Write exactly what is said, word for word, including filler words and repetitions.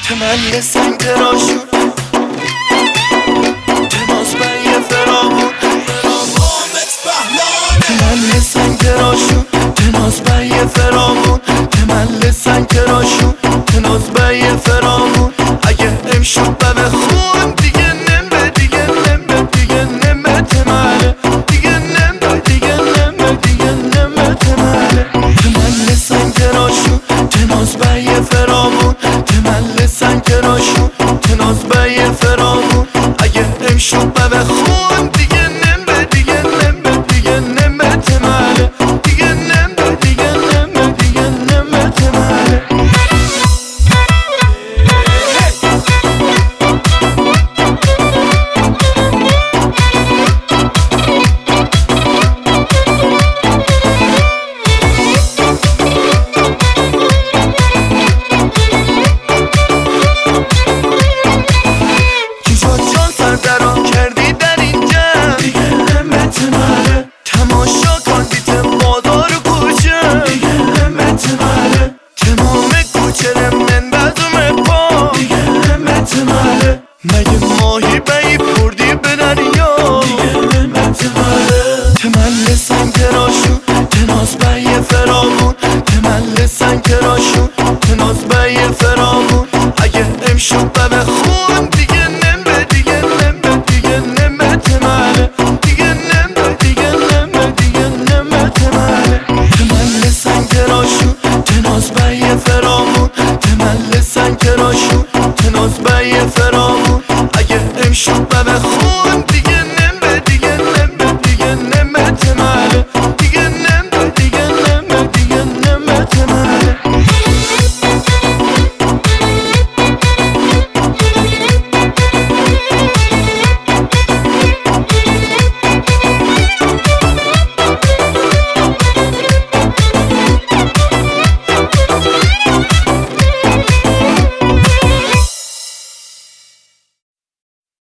تملي سنكراشو تناس بي فرامون تملي سنكراشو تناس بي فرامون تملي سنكراشو تناس بي فرامون اگه امشب بخون دیگه نمه دیگه نمه دیگه نمه تمله دیگه نمه دیگه نمه دیگه نمه تمله تملي سنكراشو تناس بي فرامون تملي سنكراشو تناس بي فرامون اگه امشب بخون دیگه نمه دیگه نمه دیگه نمه تمله دیگه نمه دیگه نمه دیگه نمه تمله درام کردی در اینجا دیگه نمه تمله تماشا کندیت بازار و کوچه دیگه نمه تمله تمام کوچه من بدوم پا دیگه نمه تمله مگه ماهی بایی بردی به دریا دیگه نمه تمله تمله سنکراشو تناس بایی فرامون تمله سنکراشو تناس بایی فرامون اگه امشب بخون دیگه نمه دیگه نمه دیگه نمه تمله دیگه نمه دیگه نمه دیگه نمه تمله تمله سنکراشو تناس بایی فرامون تمله سنکراشو